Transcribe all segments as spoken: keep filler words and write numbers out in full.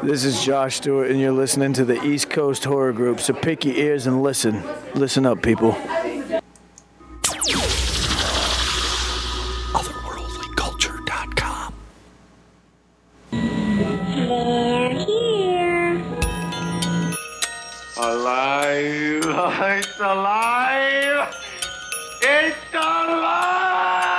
This is Josh Stewart, and you're listening to the East Coast Horror Group, so pick your ears and listen. Listen up, people. otherworldly culture dot com. They're here. Alive! It's alive! It's alive!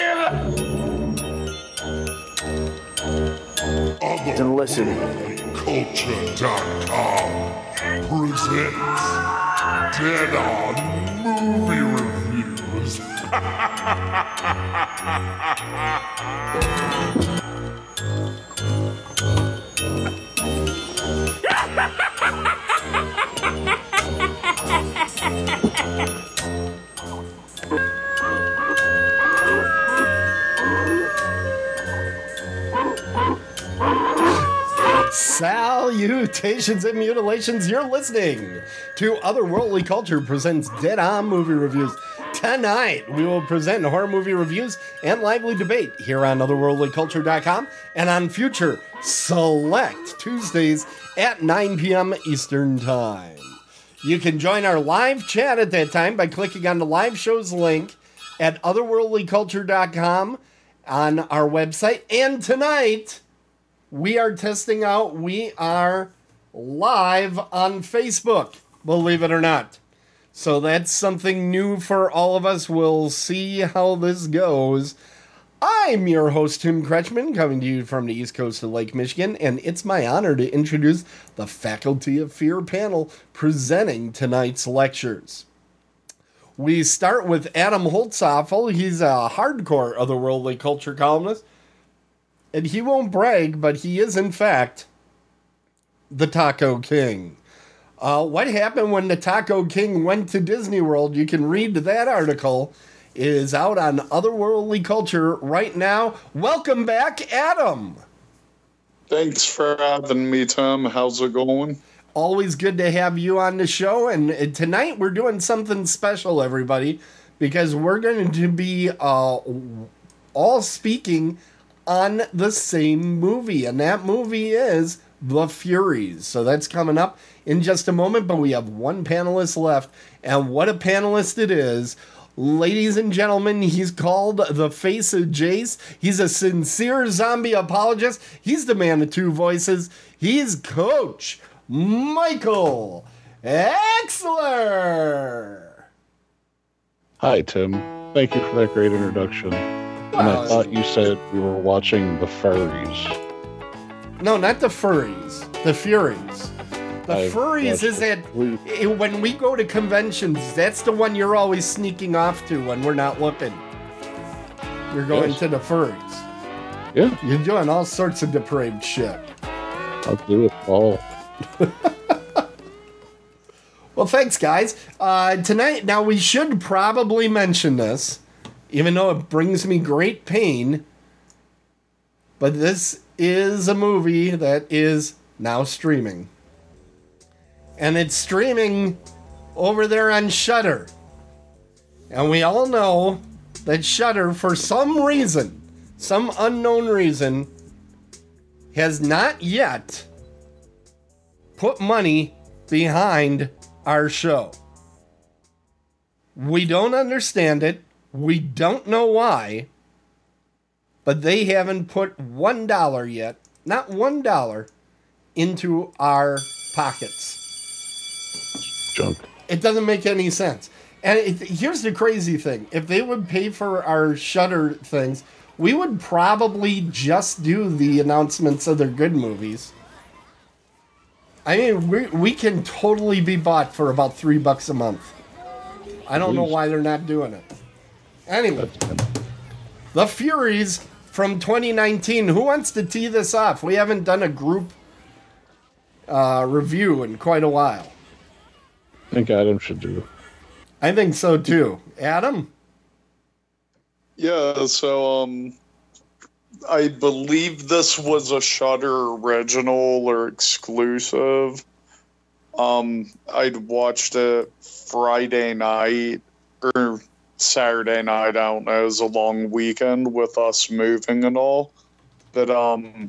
And listen. culture dot com presents Dead On Movie Reviews. Salutations and mutilations, you're listening to Otherworldly Culture presents Dead On Movie Reviews. Tonight, we will present horror movie reviews and lively debate here on otherworldly culture dot com and on future select Tuesdays at nine p.m. Eastern Time. You can join our live chat at that time by clicking on the live show's link at otherworldly culture dot com on our website. And tonight, we are testing out, we are live on Facebook, believe it or not. So that's something new for all of us. We'll see how this goes. I'm your host, Tim Kretschmann, coming to you from the East Coast of Lake Michigan, and it's my honor to introduce the Faculty of Fear panel presenting tonight's lectures. We start with Adam Holtzoffel. He's a hardcore otherworldly culture columnist. And he won't brag, but he is, in fact, the Taco King. Uh, what happened when the Taco King went to Disney World? You can read that article. It is out on Otherworldly Culture right now. Welcome back, Adam. Thanks for having me, Tim. How's it going? Always good to have you on the show. And tonight we're doing something special, everybody, because we're going to be uh, all speaking on the same movie, and that movie is The Furies. So that's coming up in just a moment, but we have one panelist left, and what a panelist it is. Ladies and gentlemen, he's called the face of Jace. He's a sincere zombie apologist. He's the man of two voices. He's Coach Michael Exler. Hi, Tim. Thank you for that great introduction. And I thought you said we were watching The Furries. No, not The Furries. The Furies. The I Furries is that when we go to conventions, that's the one you're always sneaking off to when we're not looking. You're going Yes. to the Furries. Yeah. You're doing all sorts of depraved shit. I'll do it all. Well, thanks, guys. Uh, tonight, now we should probably mention this, even though it brings me great pain, but this is a movie that is now streaming. And it's streaming over there on Shudder. And we all know that Shudder, for some reason, some unknown reason, has not yet put money behind our show. We don't understand it. We don't know why, but they haven't put one dollar yet, not one dollar, into our pockets. Junk. It doesn't make any sense. And it, here's the crazy thing. If they would pay for our Shudder things, we would probably just do the announcements of their good movies. I mean, we, we can totally be bought for about three bucks a month. I don't know why they're not doing it. Anyway, The Furies from twenty nineteen. Who wants to tee this off? We haven't done a group uh, review in quite a while. I think Adam should do. I think so too. Adam? Yeah, so, um, I believe this was a Shudder original or exclusive. Um, I'd watched it Friday night, or Saturday night, I don't know, it was a long weekend with us moving and all. But, um,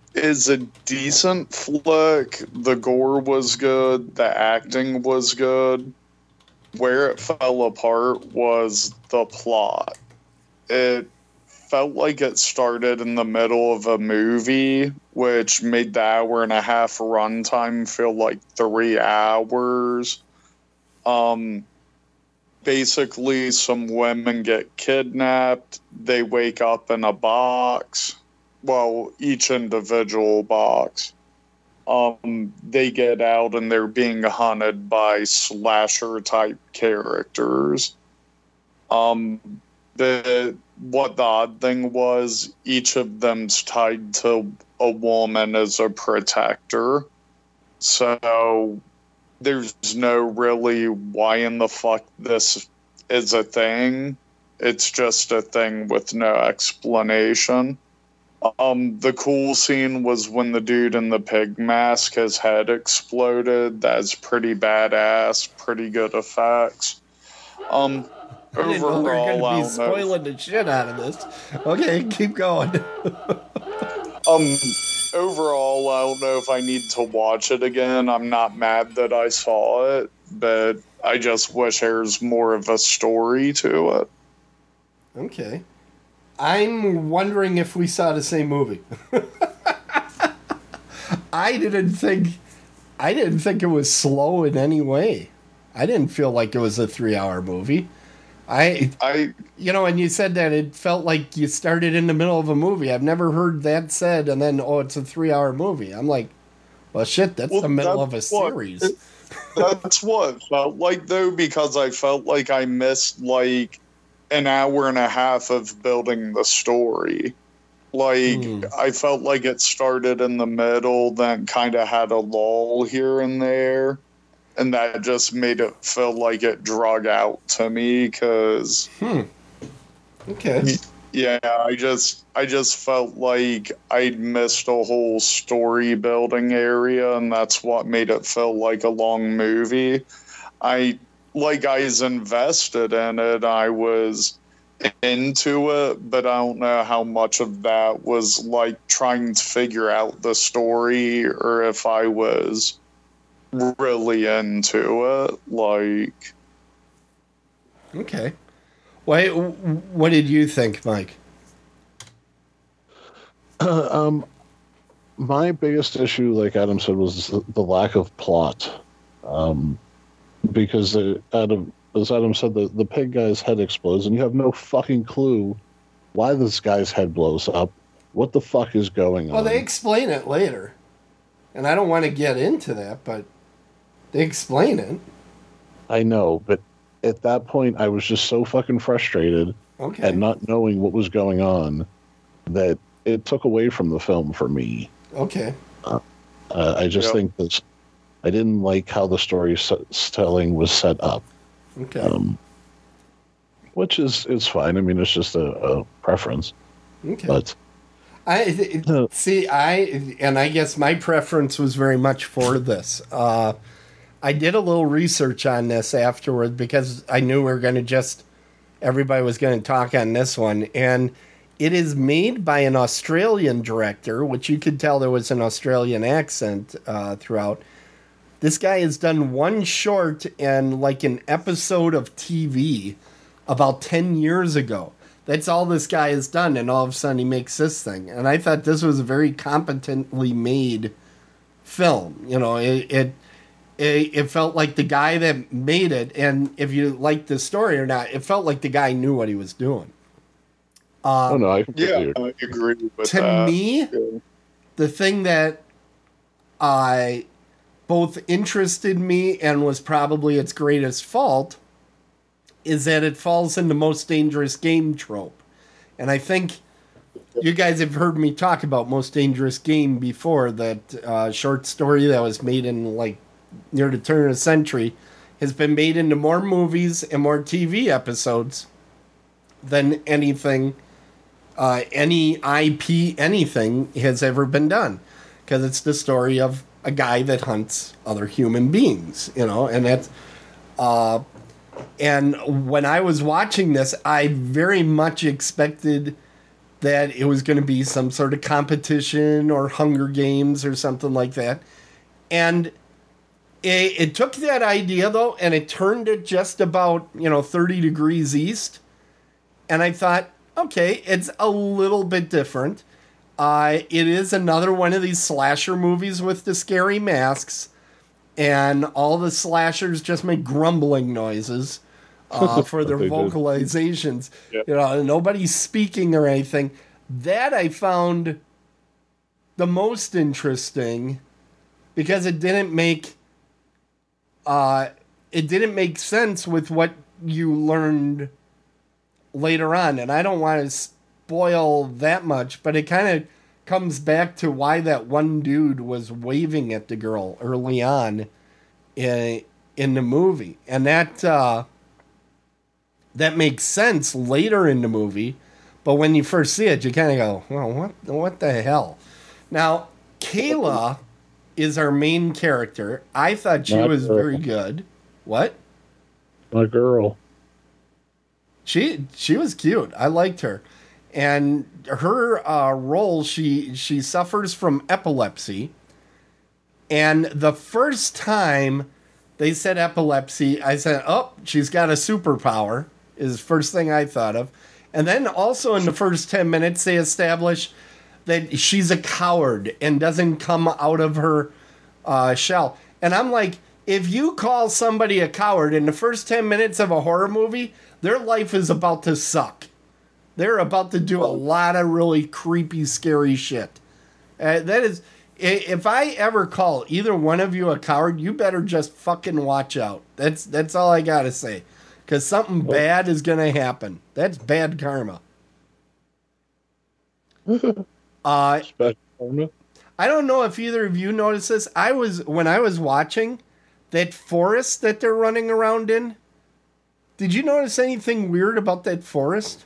is a decent flick. The gore was good. The acting was good. Where it fell apart was the plot. It felt like it started in the middle of a movie, which made the hour and a half runtime feel like three hours. Um, basically, some women get kidnapped. They wake up in a box. Well, each individual box. Um, they get out and they're being hunted by slasher type characters. Um, the what the odd thing was, each of them's tied to a woman as a protector. So there's no really why in the fuck this is a thing. It's just a thing with no explanation. Um, the cool scene was when the dude in the pig mask, his head exploded. That's pretty badass, pretty good effects. Um, I didn't know we were overall, going I to be don't know. spoiling the shit out of this. Okay, keep going. Um, overall, I don't know if I need to watch it again. I'm not mad that I saw it, but I just wish there's more of a story to it. Okay. I'm wondering if we saw the same movie. I didn't think I didn't think it was slow in any way. I didn't feel like it was a three-hour movie. I I you know, and you said that it felt like you started in the middle of a movie. I've never heard that said, and then oh, it's a three-hour movie. I'm like, well, shit, that's Well, the middle of a that's what- series. That's what it felt like, though, because I felt like I missed, like, an hour and a half of building the story. Like, Hmm. I felt like it started in the middle, then kind of had a lull here and there. And that just made it feel like it drug out to me, because, Hmm. Okay. yeah, I just, I just felt like I'd missed a whole story building area, and that's what made it feel like a long movie. I like I was invested in it. I was into it, but I don't know how much of that was like trying to figure out the story or if I was really into it. Like, Okay. Wait, what did you think, Mike? um, my biggest issue, like Adam said, was the, the lack of plot. Um, because the, Adam, as Adam said, the, the pig guy's head explodes, and you have no fucking clue why this guy's head blows up. What the fuck is going Well, on? they explain it later. And I don't want to get into that, but they explain it. I know, but at that point, I was just so fucking frustrated Okay. at not knowing what was going on that it took away from the film for me. Okay. Uh, I just Yep. think that I didn't like how the story s- telling was set up, Okay. um, which is is fine. I mean, it's just a, a preference. okay. But I it- see. I and I guess my preference was very much for this. Uh, I did a little research on this afterward because I knew we were going to just everybody was going to talk on this one, and it is made by an Australian director, which you could tell there was an Australian accent uh, throughout. This guy has done one short and like an episode of T V about ten years ago. That's all this guy has done, and all of a sudden he makes this thing. And I thought this was a very competently made film. You know, it it it, it felt like the guy that made it, and if you like the story or not, it felt like the guy knew what he was doing. oh no, I completely yeah, agree. I agree with To that. me, Yeah. the thing that I both interested me and was probably its greatest fault is that it falls in the most dangerous game trope. And I think you guys have heard me talk about Most Dangerous Game before, that uh, short story that was made in like near the turn of the century has been made into more movies and more T V episodes than anything, uh, any I P, anything has ever been done. Because it's the story of a guy that hunts other human beings, you know, and that's, uh, and when I was watching this, I very much expected that it was going to be some sort of competition or Hunger Games or something like that. And it, it took that idea, though, and it turned it just about, you know, thirty degrees east. And I thought, okay, it's a little bit different. Uh, it is another one of these slasher movies with the scary masks. And all the slashers just make grumbling noises uh, for their They do. vocalizations. Yeah. You know, nobody's speaking or anything. That I found the most interesting because it didn't make uh, it didn't make sense with what you learned later on. And I don't want to spoil that much, but it kind of comes back to why that one dude was waving at the girl early on in, in the movie. And that uh, that makes sense later in the movie, but when you first see it, you kind of go, well, what, what the hell? Now, Kayla is our main character. I thought she Not was girl. very good. What? My girl. She she was cute. I liked her. And her uh, role, she she suffers from epilepsy. And the first time they said epilepsy, I said, oh, she's got a superpower, is the first thing I thought of. And then also in the first ten minutes, they establish that she's a coward and doesn't come out of her uh, shell. And I'm like, if you call somebody a coward in the first ten minutes of a horror movie, their life is about to suck. They're about to do a lot of really creepy, scary shit. Uh, that is, i- if I ever call either one of you a coward, you better just fucking watch out. That's that's all I gotta say, because something bad is gonna happen. That's bad karma. uh, Special karma. I don't know if either of you noticed this. I was when I was watching that forest that they're running around in. Did you notice anything weird about that forest?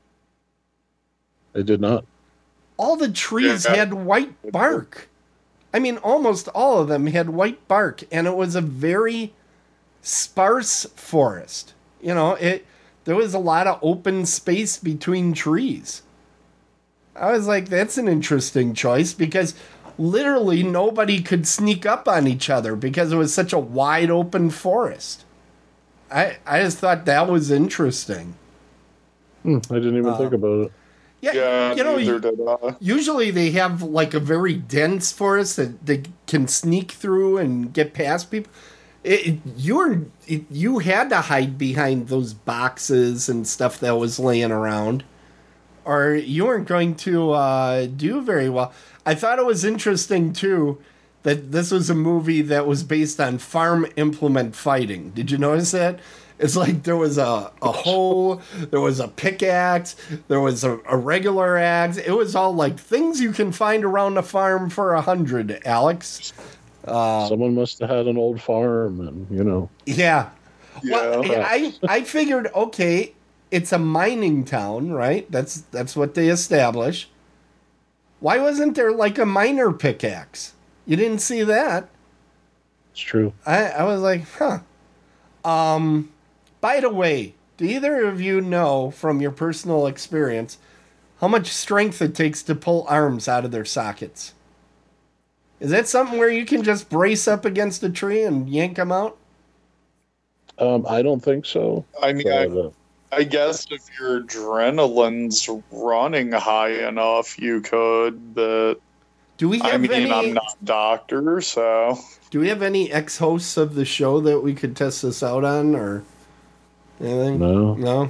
I did not. All the trees Yeah. had white bark. I mean, almost all of them had white bark, and it was a very sparse forest. You know, it there was a lot of open space between trees. I was like, that's an interesting choice because literally nobody could sneak up on each other because it was such a wide open forest. I I just thought that was interesting. Hmm, I didn't even Uh, think about it. Yeah, Yeah, you know, neither you- did I. usually they have like a very dense forest that they can sneak through and get past people. It, it- you were it, you had to hide behind those boxes and stuff that was laying around, or you weren't going to uh, do very well. I thought it was interesting too that this was a movie that was based on farm implement fighting. Did you notice that? It's like there was a, a hoe, there was a pickaxe, there was a, a regular axe. It was all like things you can find around the farm for a hundred, Alex. Someone must have had an old farm, and you know. Yeah. Well, Yeah. I I figured, okay, it's a mining town, right? That's that's what they establish. Why wasn't there like a miner pickaxe? You didn't see that. It's true. I, I was like, huh. Um, by the way, do either of you know from your personal experience how much strength it takes to pull arms out of their sockets? Is that something where you can just brace up against a tree and yank them out? Um, I don't think so. I mean, But, I, uh, I guess if your adrenaline's running high enough, you could, but Do we have I mean, any? I'm not a doctor, so Do we have any ex-hosts of the show that we could test this out on, or anything? no. No.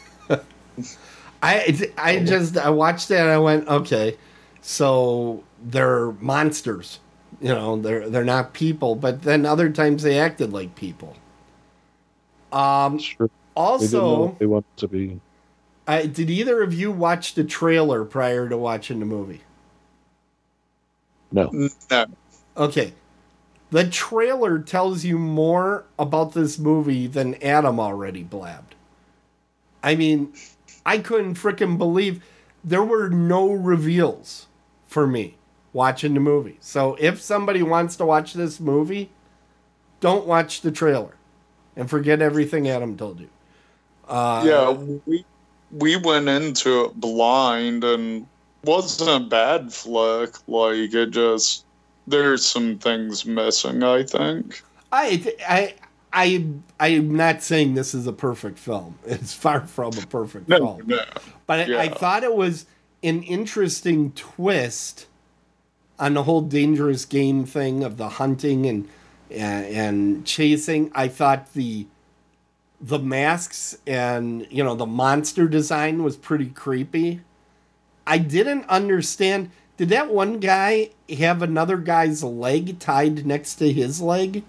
I I just I watched that and I went, okay, so they're monsters, you know, they're they're not people, but then other times they acted like people. Um. It's true. They didn't know Also, what they wanted to be. I, did either of you watch the trailer prior to watching the movie? No. no. Okay. The trailer tells you more about this movie than Adam already blabbed. I mean, I couldn't frickin' believe there were no reveals for me watching the movie. So if somebody wants to watch this movie, don't watch the trailer and forget everything Adam told you. Uh, Yeah, we we went into it blind and wasn't a bad flick. Like, it just, there's some things missing, I think. I, I, I, I'm not saying this is a perfect film. It's far from a perfect No, film. no. But I, I Yeah. thought it was an interesting twist on the whole dangerous game thing of the hunting and and, and chasing. I thought the the masks and, you know, the monster design was pretty creepy. I didn't understand. Did that one guy have another guy's leg tied next to his leg?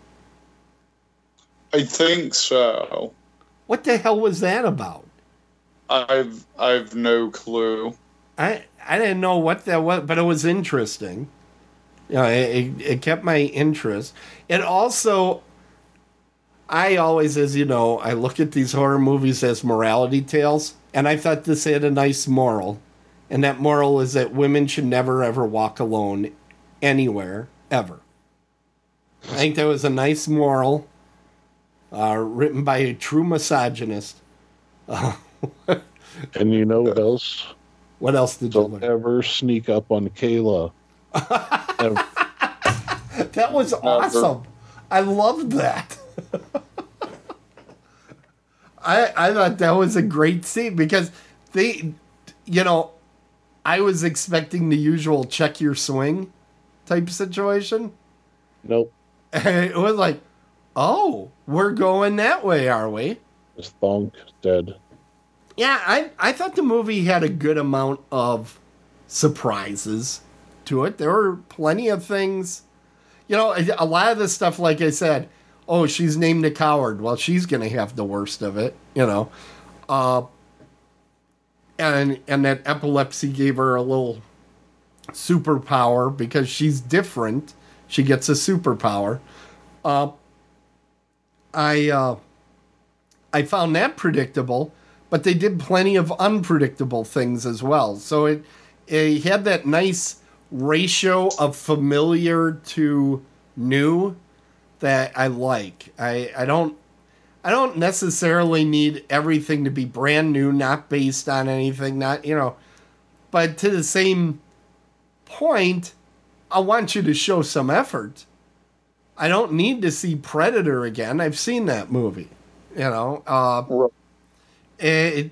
I think so. What the hell was that about? I've I've no clue. I I didn't know what that was, but it was interesting. You know, it, it, it kept my interest. It also, I always, as you know, I look at these horror movies as morality tales, and I thought this had a nice moral. And that moral is that women should never, ever walk alone anywhere, ever. I think that was a nice moral, uh, written by a true misogynist. Uh, And you know what else? what else did you Don't learn? ever sneak up on Kayla. Ever. That was awesome. I loved that. I I thought that was a great scene because they, you know, I was expecting the usual check your swing type situation. Nope. And it was like, oh, we're going that way, are we? It's thonk dead. Yeah, I, I thought the movie had a good amount of surprises to it. There were plenty of things. You know, a a lot of the stuff, like I said, oh, she's named a coward. Well, she's going to have the worst of it, you know. Uh, and and that epilepsy gave her a little superpower because she's different. She gets a superpower. Uh, I uh, I found that predictable, but they did plenty of unpredictable things as well. So it it had that nice ratio of familiar to new that I like. I, I don't I don't necessarily need everything to be brand new, not based on anything, not, you know, but to the same point, I want you to show some effort. I don't need to see Predator again. I've seen that movie, you know. Uh, Right. it,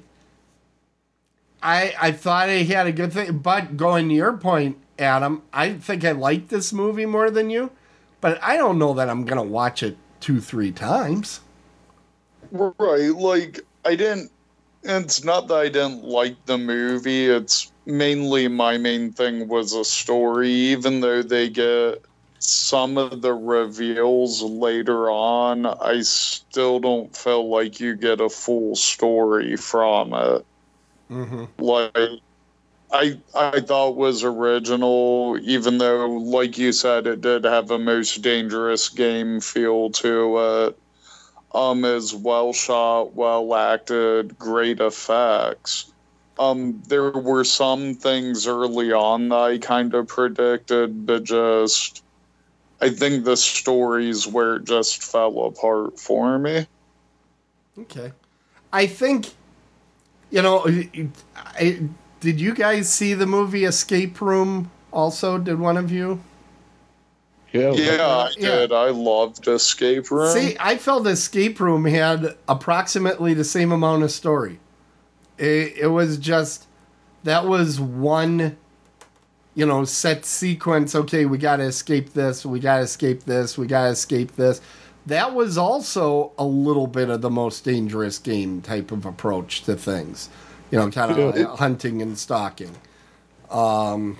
I I thought it had a good thing, but going to your point, Adam, I think I like this movie more than you, but I don't know that I'm gonna watch it two, three times. Right, like, I didn't, it's not that I didn't like the movie, it's mainly my main thing was a story, even though they get some of the reveals later on, I still don't feel like you get a full story from it. Mm-hmm. Like, I I thought was original, even though, like you said, it did have a most dangerous game feel to it. Um, is well shot, well acted, great effects. Um, there were some things early on that I kind of predicted, but just I think the stories where it just fell apart for me. Okay. I think, you know, I, did you guys see the movie Escape Room also? Did one of you? Yeah. Yeah, I Yeah. did. I loved Escape Room. See, I felt Escape Room had approximately the same amount of story. It, it was just, that was one, you know, set sequence. Okay, we got to escape this. We got to escape this. We got to escape this. That was also a little bit of the most dangerous game type of approach to things. You know, kind of Yeah. hunting and stalking. Um,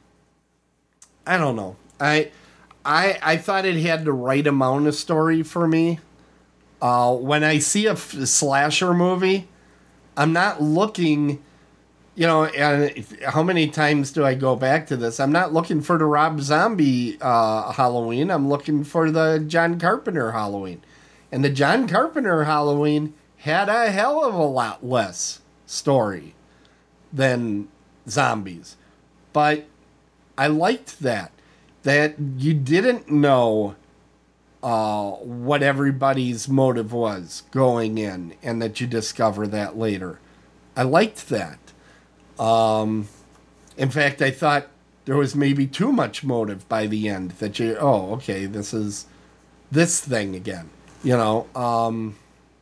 I don't know. I, I, I thought it had the right amount of story for me. Uh, when I see a f- slasher movie, I'm not looking, you know, and how many times do I go back to this? I'm not looking for the Rob Zombie uh, Halloween. I'm looking for the John Carpenter Halloween. And the John Carpenter Halloween had a hell of a lot less story than zombies. But I liked that. That you didn't know uh, what everybody's motive was going in, and that you discover that later. I liked that. Um, in fact, I thought there was maybe too much motive by the end. That you, oh, okay, this is this thing again. You know. Um,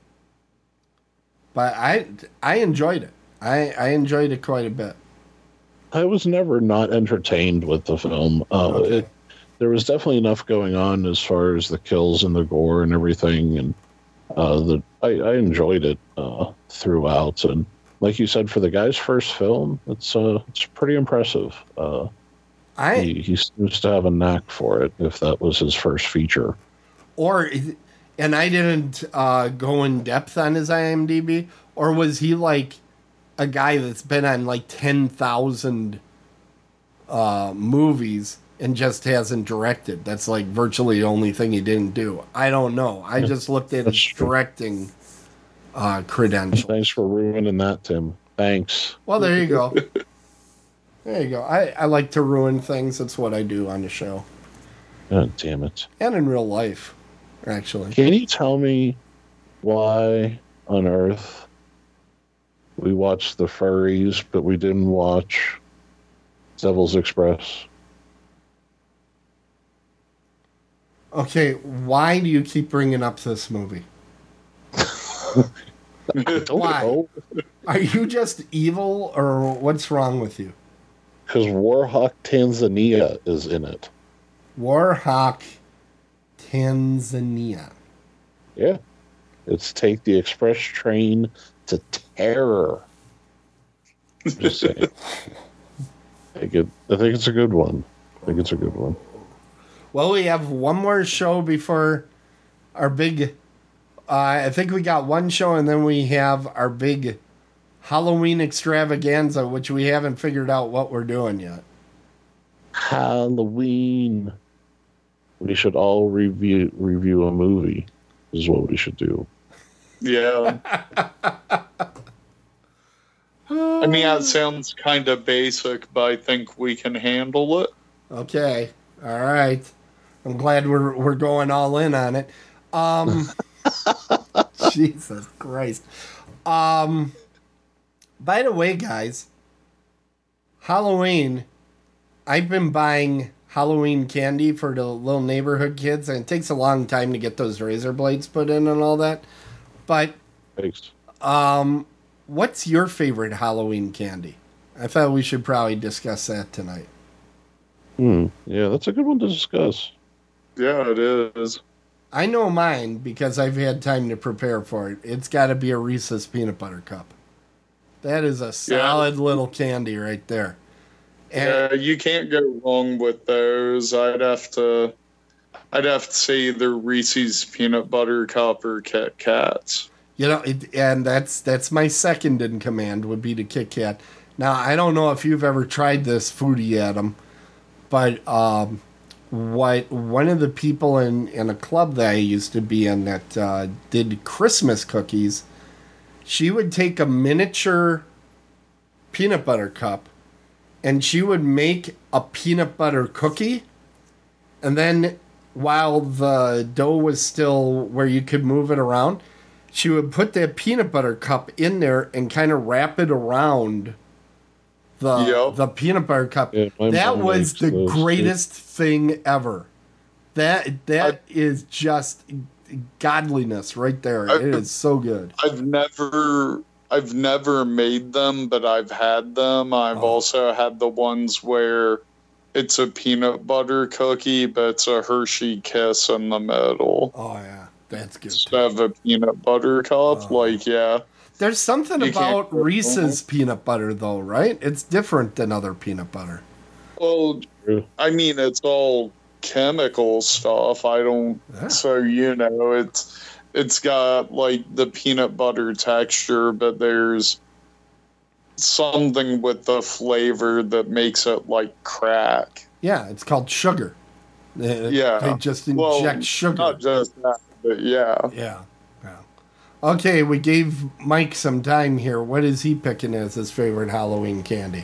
but I I enjoyed it. I I enjoyed it quite a bit. I was never not entertained with the film. Uh, Okay. it, there was definitely enough going on as far as the kills and the gore and everything, and uh, the I, I enjoyed it uh, throughout. And like you said, for the guy's first film, it's uh, it's pretty impressive. Uh, I he, he seems to have a knack for it. If that was his first feature, or and I didn't uh, go in depth on his IMDb, or was he like a guy that's been on like ten thousand uh, movies and just hasn't directed? That's like virtually the only thing he didn't do. I don't know. I just looked at his That's true. directing uh, credentials. thanks for ruining that, Tim. Thanks. Well, there you go. There you go. I, I like to ruin things. That's what I do on the show. God damn it. And in real life, actually. Can you tell me why on earth we watched The Furries, but we didn't watch Devil's Express? Okay, why do you keep bringing up this movie? I don't Why? know. Are you just evil, or what's wrong with you? Because Warhawk Tanzania is in it. Warhawk, Tanzania. Yeah. It's Take the Express Train to Terror. Just saying. I think, it, I think it's a good one. I think it's a good one. Well, we have one more show before our big... Uh, I think we got one show, and then we have our big Halloween extravaganza, which we haven't figured out what we're doing yet. Halloween. We should all review review a movie, is what we should do. Yeah. I mean, that sounds kind of basic, but I think we can handle it. Okay. All right. I'm glad we're we're going all in on it. Um Jesus Christ. Um by the way, guys, Halloween, I've been buying Halloween candy for the little neighborhood kids, and it takes a long time to get those razor blades put in and all that. But Thanks. um what's your favorite Halloween candy? I thought we should probably discuss that tonight. Hmm. Yeah, that's a good one to discuss. Yeah, it is. I know mine because I've had time to prepare for it. It's got to be a Reese's peanut butter cup. That is a solid little candy right there. And Yeah, you can't go wrong with those. I'd have to, I'd have to say either Reese's peanut butter cup or Kit Kats. you know, it, and that's that's my second in command would be the Kit Kat. Now I don't know if you've ever tried this foodie, Adam, but um, what one of the people in in a club that I used to be in that uh, did Christmas cookies, she would take a miniature peanut butter cup, and she would make a peanut butter cookie, and then while the dough was still where you could move it around, she would put that peanut butter cup in there and kind of wrap it around the Yep. the peanut butter cup. Yeah, my That mom was makes the those, too. greatest thing ever. That that is just godliness right there. I- It is so good. I've never, I've never made them, but I've had them. I've Oh. also had the ones where it's a peanut butter cookie, but it's a Hershey Kiss in the middle Oh yeah, that's good. instead of a peanut butter cup. Oh. Like, yeah. There's something You can't about go wrong. Reese's peanut butter though, right? It's different than other peanut butter. Well, True. I mean, it's all chemical stuff. I don't. Yeah. So you know, it's it's got like the peanut butter texture, but there's something with the flavor that makes it like crack. Yeah, it's called sugar. They, Yeah. they just Well, inject sugar. Not just that, but yeah. Yeah, yeah. Okay, we gave Mike some time here. What is he picking as his favorite Halloween candy?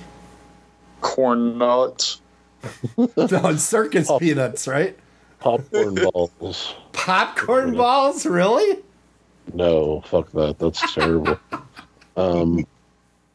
Corn nuts. No, it's circus Oh. peanuts, right? Popcorn balls. Popcorn balls, really? No, fuck that. That's terrible. Um,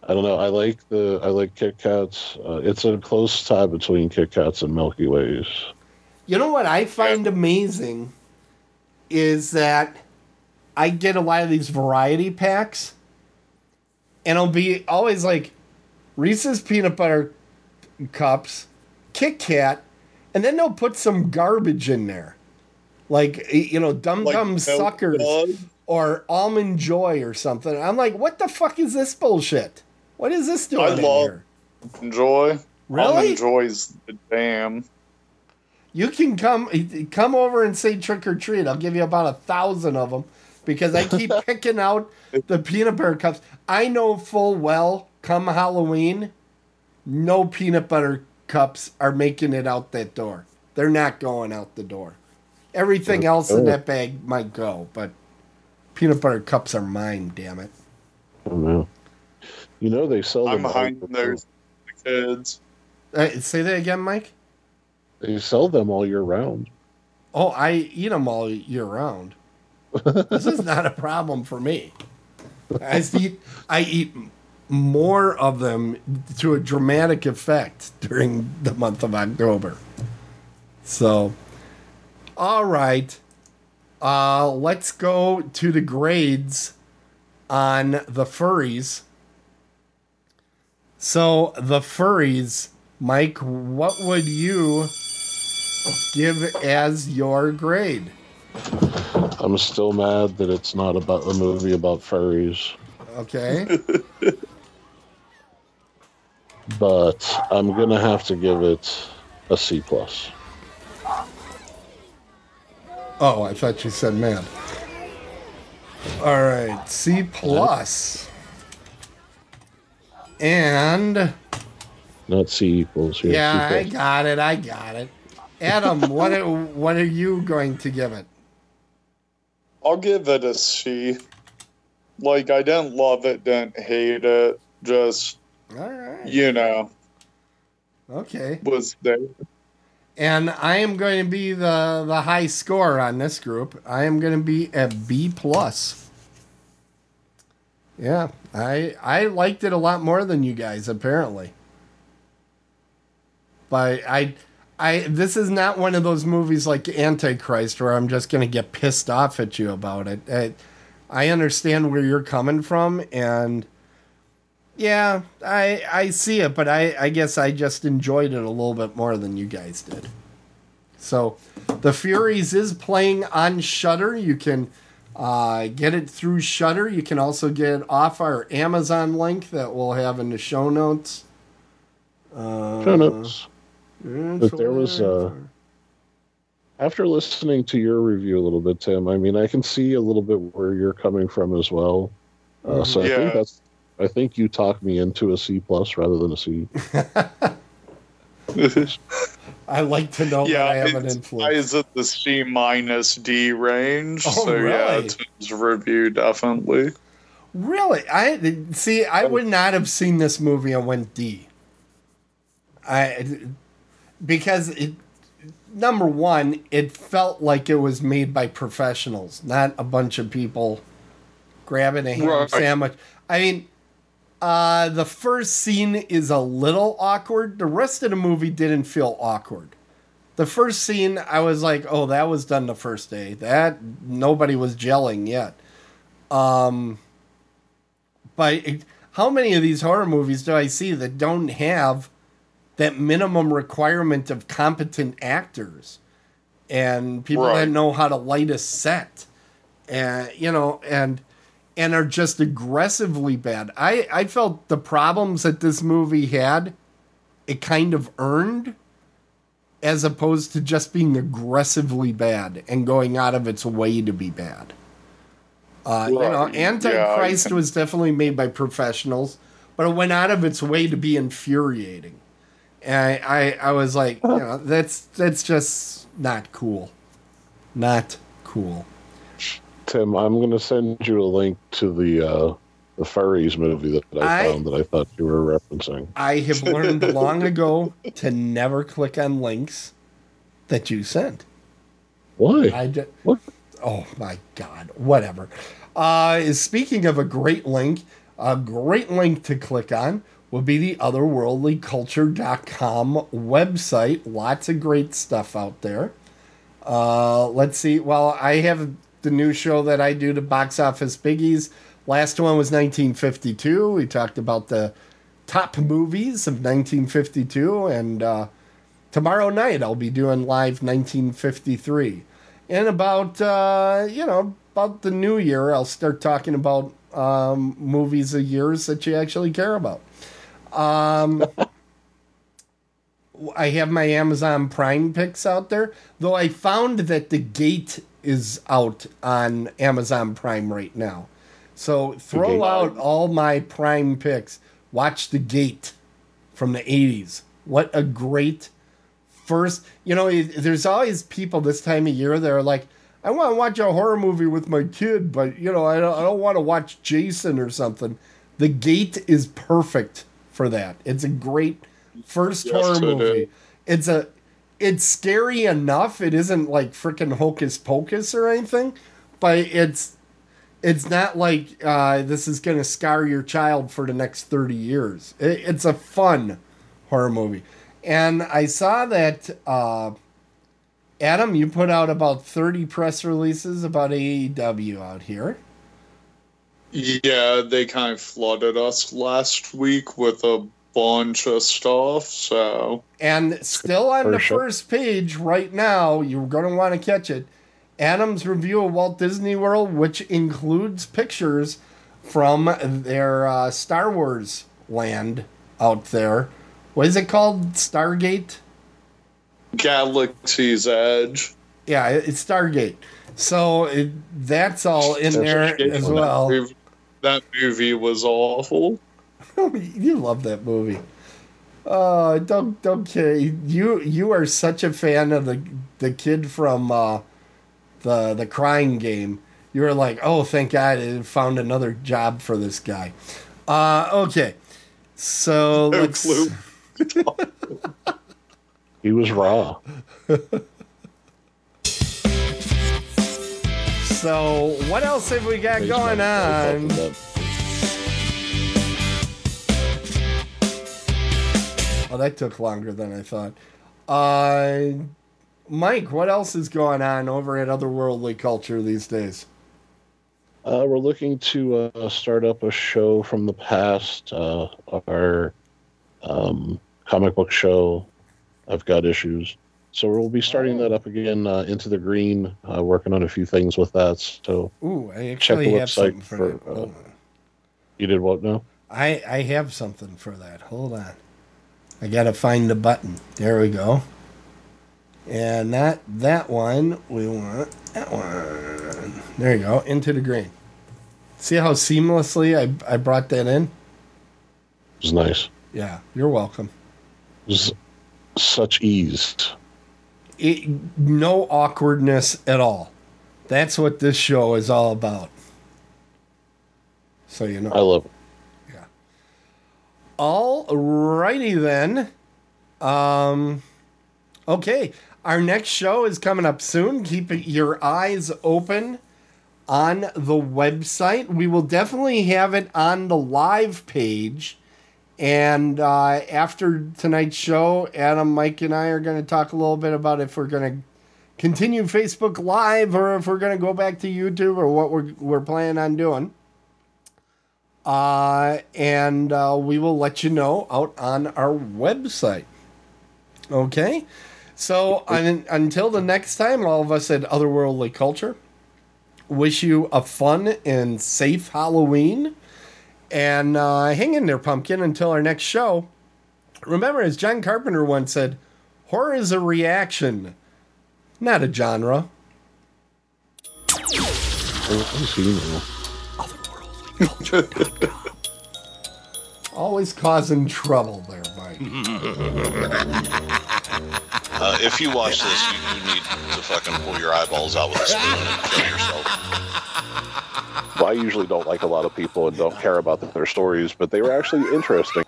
I don't know. I like the I like Kit Kats. Uh, it's a close tie between Kit Kats and Milky Ways. You know what I find amazing is that I get a lot of these variety packs, and it'll be always like Reese's peanut butter cups, Kit Kat, and then they'll put some garbage in there, like you know, Dum Like Dum Milk Suckers Dog? or Almond Joy or something. I'm like, what the fuck is this bullshit? What is this doing I in love here? Enjoy. Really? Enjoys the damn. You can come come over and say trick or treat. I'll give you about a thousand of them because I keep picking out the peanut butter cups. I know full well, come Halloween, no peanut butter cups are making it out that door. They're not going out the door. Everything else in that bag might go, but peanut butter cups are mine, damn it. I don't know. You know they sell them. I'm behind those kids. Uh, say that again, Mike? They sell them all year round. Oh, I eat them all year round. This is not a problem for me. I eat, I eat more of them to a dramatic effect during the month of October. So, all right. Uh, let's go to the grades on the furries. So, the furries, Mike, what would you give as your grade? I'm still mad that it's not about a movie about furries, Okay. but I'm gonna have to give it a C plus. Oh, I thought you said mad. All right, C plus. And Not C equals. Here, yeah, C I plus. got it. I got it. Adam, what are, what are you going to give it? I'll give it a C. Like, I didn't love it, didn't hate it. Just, All right. you know, Okay. was there. And I am going to be the the high score on this group. I am going to be a B plus. Yeah, I I liked it a lot more than you guys apparently. But I I this is not one of those movies like Antichrist where I'm just going to get pissed off at you about it. I, I understand where you're coming from, and yeah, I I see it, but I, I guess I just enjoyed it a little bit more than you guys did. So, The Furies is playing on Shudder. You can uh, get it through Shudder. You can also get it off our Amazon link that we'll have in the show notes. Uh, Show notes. yeah, But there was, uh, after listening to your review a little bit, Tim, I mean, I can see a little bit where you're coming from as well. Uh, so I Yeah. think that's, I think you talked me into a C plus rather than a C. I like to know Yeah, that I have an it's influence. is at the C minus D range. Oh, so yeah, really? Tim's review definitely. Really? I see. I would not have seen this movie and went D. I because it, number one, it felt like it was made by professionals, not a bunch of people grabbing a ham Right. sandwich. I mean, uh, the first scene is a little awkward. The rest of the movie didn't feel awkward. The first scene, I was like, "Oh, that was done the first day. That nobody was gelling yet." Um. But it, how many of these horror movies do I see that don't have that minimum requirement of competent actors and people Right. that know how to light a set, and you know, and and are just aggressively bad. I I felt the problems that this movie had, it kind of earned, as opposed to just being aggressively bad and going out of its way to be bad. Uh, you know, Right. Antichrist Yeah, I- was definitely made by professionals, but it went out of its way to be infuriating. And I, I, I was like, you know, that's that's just not cool. Not cool. Tim, I'm going to send you a link to the uh, the furries movie that I, I- found that I thought you were referencing. I have learned long ago to never click on links that you sent. Why? I just, What? oh my God, whatever. Uh, speaking of a great link, A great link to click on would be the otherworldly culture dot com website. Lots of great stuff out there. Uh, let's see. Well, I have the new show that I do, the Box Office Biggies. Last one was nineteen fifty-two. We talked about the top movies of nineteen fifty-two. And uh, tomorrow night I'll be doing live nineteen fifty-three. And about, uh, you know, about the new year, I'll start talking about um, movies of years that you actually care about. Um, I have my Amazon Prime picks out there, though I found that The Gate is out on Amazon Prime right now. So throw out all my Prime picks. Watch The Gate from the eighties. What a great first... You know, there's always people this time of year that are like, I want to watch a horror movie with my kid, but, you know, I don't, I don't want to watch Jason or something. The Gate is perfect for that. It's a great first yes, horror movie. Is. It's a... It's scary enough. It isn't like freaking Hocus Pocus or anything, but it's it's not like uh, this is going to scar your child for the next thirty years. It, it's a fun horror movie. And I saw that, uh, Adam, you put out about thirty press releases about A E W out here. Yeah, they kind of flooded us last week with a bunch of stuff, so... And still on the first page right now, you're going to want to catch it, Adam's review of Walt Disney World, which includes pictures from their uh, Star Wars land out there. What is it called? Stargate? Galaxy's Edge. Yeah, it's Stargate. So it, that's all in there as well. That movie, that movie was awful. You love that movie. Uh, don't don't care. You you are such a fan of the the kid from uh, the the Crying Game. You were like, oh, thank God I found another job for this guy. Uh, okay, so no let's. Clue. He was raw. So what else have we got He's going on? Oh, that took longer than I thought. Uh, Mike, what else is going on over at Otherworldly Culture these days? Uh, we're looking to uh, start up a show from the past. Uh, our um, comic book show, I've Got Issues. So we'll be starting that up again, uh, Into the Green, uh, working on a few things with that. So Ooh, I check actually the have website something for, for that. Hold uh, on. You did what now? I, I have something for that. Hold on. I gotta find the button. There we go. And that that one, we want that one. There you go, Into the Green. See how seamlessly I, I brought that in? It was nice. Yeah, you're welcome. It was such ease. It, no awkwardness at all. That's what this show is all about. So you know. I love it. Alrighty then. Um, okay, our next show is coming up soon. Keep your eyes open on the website. We will definitely have it on the live page. And uh, after tonight's show, Adam, Mike, and I are going to talk a little bit about if we're going to continue Facebook Live or if we're going to go back to YouTube or what we're we're planning on doing. Uh, and uh, we will let you know out on our website. Okay? So un- until the next time, all of us at Otherworldly Culture wish you a fun and safe Halloween. And uh, hang in there, pumpkin, until our next show. Remember, as John Carpenter once said, horror is a reaction, not a genre. Always causing trouble there, Mike. Uh, if you watch this, you, you need to fucking pull your eyeballs out with a spoon and kill yourself. Well, I usually don't like a lot of people and don't care about their stories, but they were actually interesting.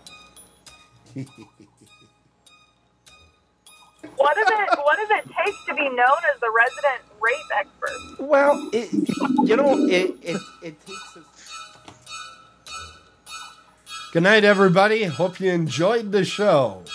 What does it What does it take to be known as the resident rape expert? Well, it, you know, it it, it takes. A... Good night, everybody. Hope you enjoyed the show.